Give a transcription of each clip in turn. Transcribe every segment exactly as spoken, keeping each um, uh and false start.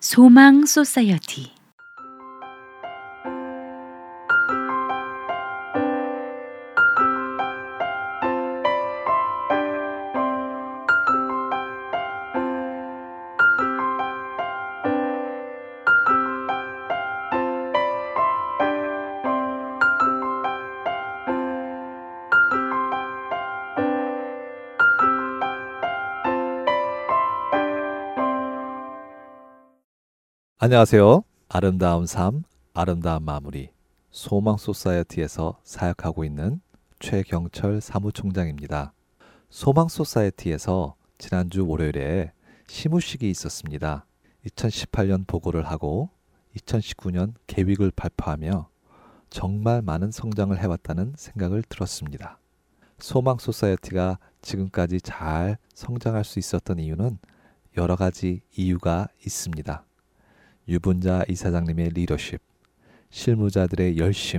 소망 소사이어티. 안녕하세요. 아름다운 삶, 아름다운 마무리, 소망 소사이어티에서 사역하고 있는 최경철 사무총장입니다. 소망 소사이어티에서 지난주 월요일에 시무식이 있었습니다. 이천십팔 년 보고를 하고 이천십구 년 계획을 발표하며 정말 많은 성장을 해왔다는 생각을 들었습니다. 소망 소사이어티가 지금까지 잘 성장할 수 있었던 이유는 여러 가지 이유가 있습니다. 유분자 이사장님의 리더십, 실무자들의 열심,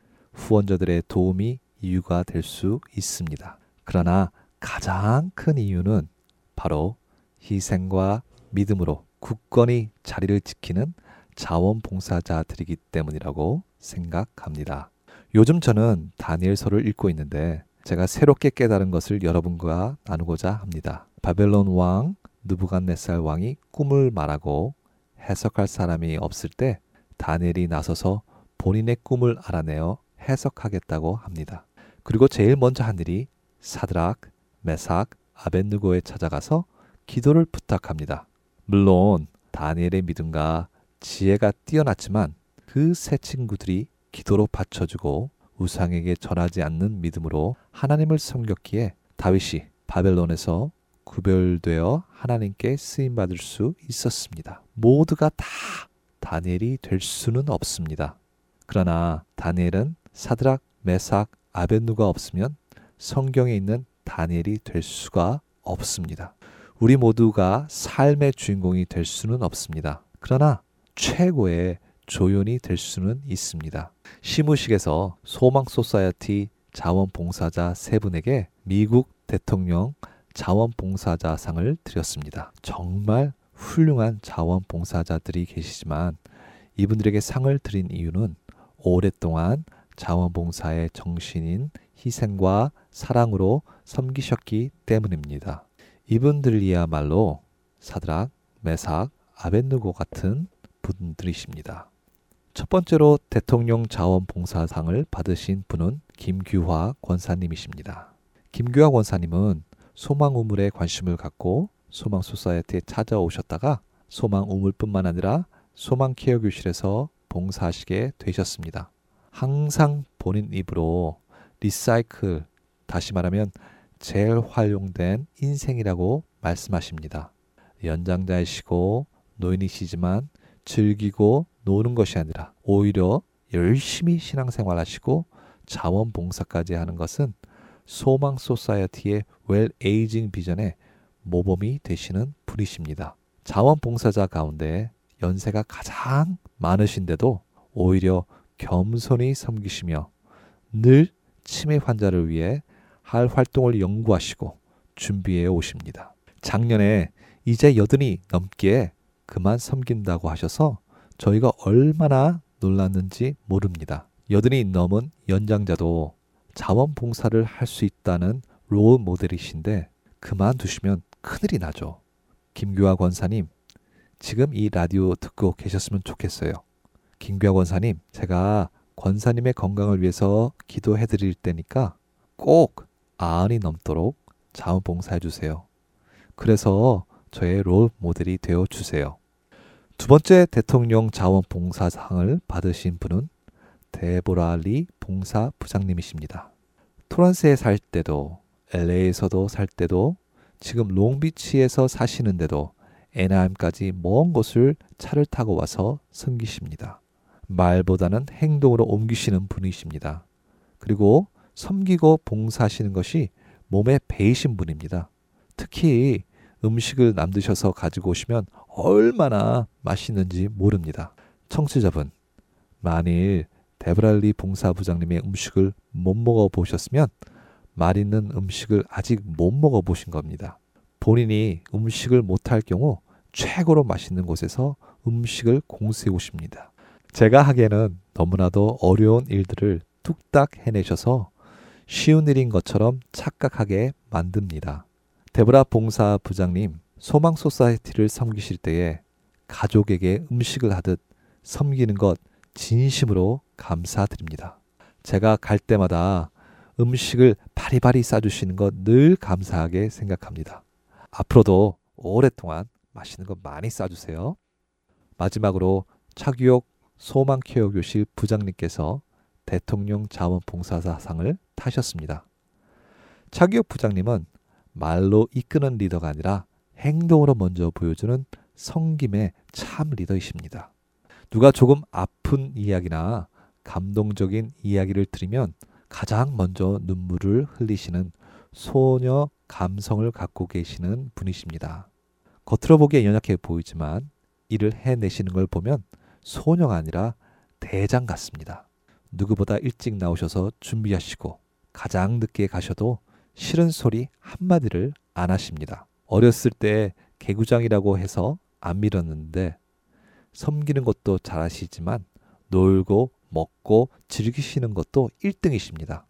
후원자들의 도움이 이유가 될 수 있습니다. 그러나 가장 큰 이유는 바로 희생과 믿음으로 굳건히 자리를 지키는 자원봉사자들이기 때문이라고 생각합니다. 요즘 저는 다니엘서를 읽고 있는데 제가 새롭게 깨달은 것을 여러분과 나누고자 합니다. 바벨론 왕 느부갓네살 왕이 꿈을 말하고 해석할 사람이 없을 때 다니엘이 나서서 본인의 꿈을 알아내어 해석하겠다고 합니다. 그리고 제일 먼저 한 일이 사드락, 메삭, 아벳느고에 찾아가서 기도를 부탁합니다. 물론 다니엘의 믿음과 지혜가 뛰어났지만 그 세 친구들이 기도로 받쳐주고 우상에게 전하지 않는 믿음으로 하나님을 섬겼기에 다윗이 바벨론에서 구별되어 하나님께 쓰임받을 수 있었습니다. 모두가 다 다니엘이 될 수는 없습니다. 그러나 다니엘은 사드락, 메삭, 아벳느고가 없으면 성경에 있는 다니엘이 될 수가 없습니다. 우리 모두가 삶의 주인공이 될 수는 없습니다. 그러나 최고의 조연이 될 수는 있습니다. 시무식에서 소망 소사이어티 자원봉사자 세 분에게 미국 대통령 자원봉사자상을 드렸습니다. 정말 훌륭한 자원봉사자들이 계시지만 이분들에게 상을 드린 이유는 오랫동안 자원봉사의 정신인 희생과 사랑으로 섬기셨기 때문입니다. 이분들이야말로 사드락, 메삭, 아벳느고 같은 분들이십니다. 첫 번째로 대통령 자원봉사상을 받으신 분은 김규화 권사님이십니다. 김규화 권사님은 소망 우물에 관심을 갖고 소망 소사이어티에 찾아오셨다가 소망 우물뿐만 아니라 소망 케어 교실에서 봉사하시게 되셨습니다. 항상 본인 입으로 리사이클, 다시 말하면 재활용된 인생이라고 말씀하십니다. 연장자이시고 노인이시지만 즐기고 노는 것이 아니라 오히려 열심히 신앙생활하시고 자원봉사까지 하는 것은 소망 소사이어티의 웰 에이징 비전의 모범이 되시는 분이십니다. 자원봉사자 가운데 연세가 가장 많으신데도 오히려 겸손히 섬기시며 늘 치매 환자를 위해 할 활동을 연구하시고 준비해 오십니다. 작년에 이제 여든이 넘기에 그만 섬긴다고 하셔서 저희가 얼마나 놀랐는지 모릅니다. 여든이 넘은 연장자도 자원봉사를 할 수 있다는 롤 모델이신데 그만두시면 큰일이 나죠. 김규화 권사님, 지금 이 라디오 듣고 계셨으면 좋겠어요. 김규화 권사님, 제가 권사님의 건강을 위해서 기도해 드릴 테니까 꼭 아흔이 넘도록 자원봉사해 주세요. 그래서 저의 롤 모델이 되어 주세요. 두 번째 대통령 자원봉사상을 받으신 분은 데보라 리 봉사부장님이십니다. 토론스에 살 때도 엘에이에서도 살 때도 지금 롱비치에서 사시는데도 애나임까지 먼 곳을 차를 타고 와서 섬기십니다. 말보다는 행동으로 옮기시는 분이십니다. 그리고 섬기고 봉사하시는 것이 몸에 배이신 분입니다. 특히 음식을 남드셔서 가지고 오시면 얼마나 맛있는지 모릅니다. 청취자분, 만일 데브랄리 봉사부장님의 음식을 못 먹어보셨으면 맛있는 음식을 아직 못 먹어보신 겁니다. 본인이 음식을 못할 경우 최고로 맛있는 곳에서 음식을 공수해 오십니다. 제가 하기에는 너무나도 어려운 일들을 뚝딱 해내셔서 쉬운 일인 것처럼 착각하게 만듭니다. 데브라 봉사 부장님, 소망 소사이어티를 섬기실 때에 가족에게 음식을 하듯 섬기는 것 진심으로 감사드립니다. 제가 갈 때마다 음식을 바리바리 싸주시는 것 늘 감사하게 생각합니다. 앞으로도 오랫동안 맛있는 거 많이 싸주세요. 마지막으로 차규옥 소망케어교실 부장님께서 대통령 자원봉사자상을 타셨습니다. 차규옥 부장님은 말로 이끄는 리더가 아니라 행동으로 먼저 보여주는 성김의 참 리더이십니다. 누가 조금 아픈 이야기나 감동적인 이야기를 들으면 가장 먼저 눈물을 흘리시는 소녀 감성을 갖고 계시는 분이십니다. 겉으로 보기에 연약해 보이지만 일을 해내시는 걸 보면 소녀가 아니라 대장 같습니다. 누구보다 일찍 나오셔서 준비하시고 가장 늦게 가셔도 싫은 소리 한마디를 안 하십니다. 어렸을 때 개구장이라고 해서 안 밀었는데 섬기는 것도 잘하시지만 놀고 먹고 즐기시는 것도 일 등이십니다.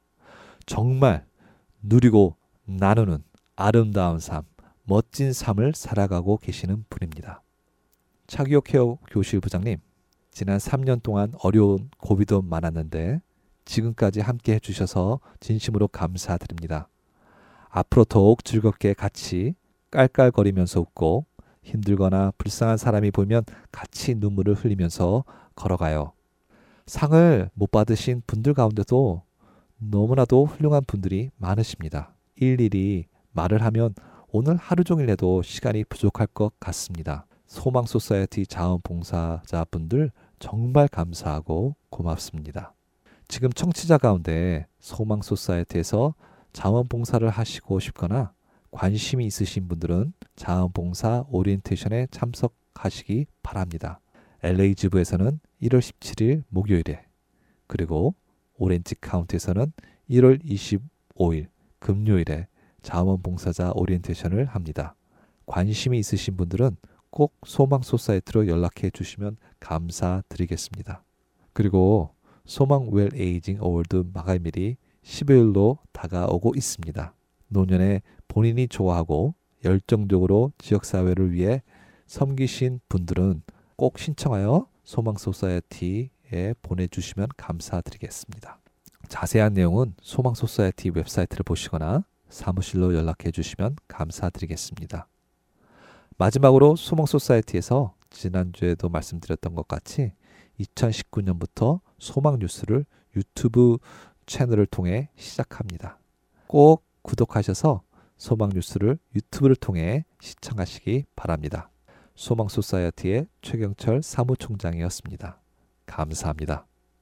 정말 누리고 나누는 아름다운 삶, 멋진 삶을 살아가고 계시는 분입니다. 차규옥 케어 교실 부장님, 지난 삼 년 동안 어려운 고비도 많았는데 지금까지 함께 해주셔서 진심으로 감사드립니다. 앞으로 더욱 즐겁게 같이 깔깔거리면서 웃고 힘들거나 불쌍한 사람이 보면 같이 눈물을 흘리면서 걸어가요. 상을 못 받으신 분들 가운데도 너무나도 훌륭한 분들이 많으십니다. 일일이 말을 하면 오늘 하루 종일 해도 시간이 부족할 것 같습니다. 소망 소사이어티 자원봉사자분들 정말 감사하고 고맙습니다. 지금 청취자 가운데 소망 소사이어티에서 자원봉사를 하시고 싶거나 관심이 있으신 분들은 자원봉사 오리엔테이션에 참석하시기 바랍니다. 엘에이 지부에서는 일월 십칠일 목요일에, 그리고 오렌지 카운티에서는 일월 이십오일 금요일에 자원봉사자 오리엔테이션을 합니다. 관심이 있으신 분들은 꼭 소망 소사이어티로 연락해 주시면 감사드리겠습니다. 그리고 소망 웰 에이징 어워드 마감일이 십여일로 다가오고 있습니다. 노년에 본인이 좋아하고 열정적으로 지역사회를 위해 섬기신 분들은 꼭 신청하여 소망 소사이어티에 보내주시면 감사드리겠습니다. 자세한 내용은 소망 소사이어티 웹사이트를 보시거나 사무실로 연락해 주시면 감사드리겠습니다. 마지막으로 소망 소사이어티에서 지난주에도 말씀드렸던 것 같이 이천십구년부터 소망 뉴스를 유튜브 채널을 통해 시작합니다. 꼭 구독하셔서 소망 뉴스를 유튜브를 통해 시청하시기 바랍니다. 소망 소사이어티의 최경철 사무총장이었습니다. 감사합니다.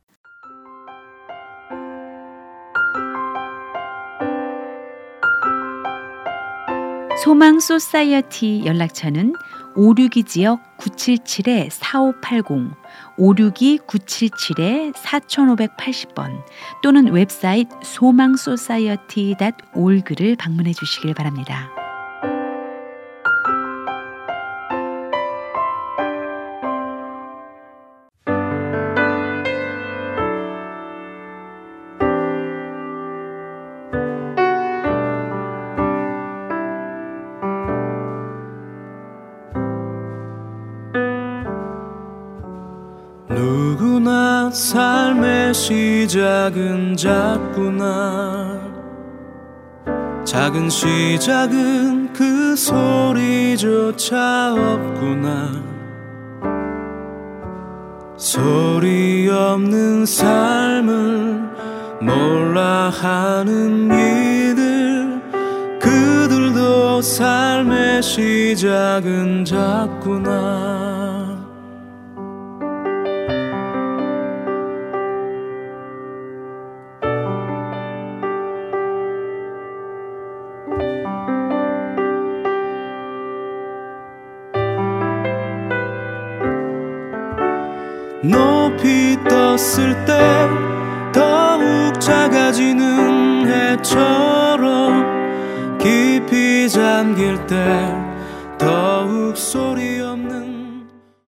소망 소사이어티 연락처는 오육이 지역 구칠칠 사오팔공, 오육이 구칠칠 사오오팔십 번 또는 웹사이트 소망소사이어티 닷 오알지를 방문해 주시길 바랍니다. 누구나 삶의 시작은 작구나. 작은 시작은 그 소리조차 없구나. 소리 없는 삶을 몰라 하는 이들, 그들도 삶의 시작은 작구나. 높이 떴을 때 더욱 작아지는 해처럼, 깊이 잠길 때 더욱 쏟 소리